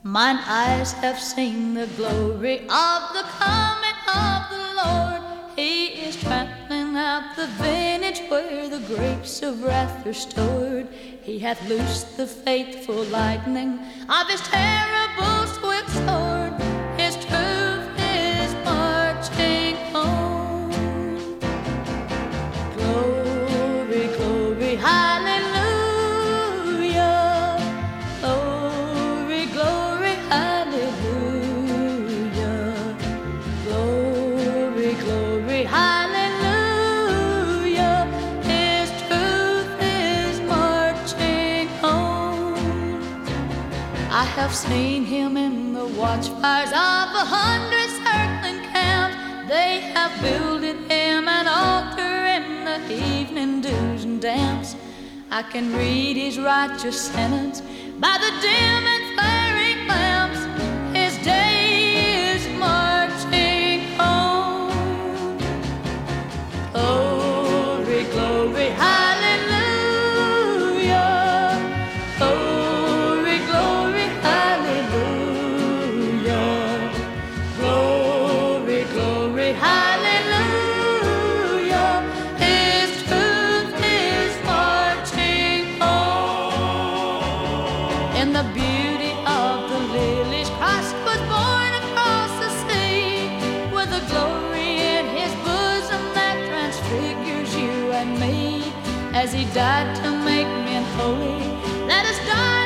Mine eyes have seen the glory of the coming of the Lord. He is trampling out the vintage where the grapes of wrath are stored. He hath loosed the faithful lightning of his terrible swift sword. His truth is marching on. Glory, glory, hallelujah. Glory, glory, hallelujah. Glory, glory, hallelujah. His truth is marching on. I have seen him in the watchfires of 100 circling camps. They have builded him an altar in the evening dews and damps. I can read his righteous sentence by the dim and flaring lamps. His day is marching on. Glory, glory, hallelujah. Glory, glory, hallelujah. Glory, glory, hallelujah. His truth is marching on. In the beauty of the lilies, Christ was born across the sea, with a glory in his bosom that transfigures you and me. As he died to make men holy, let us die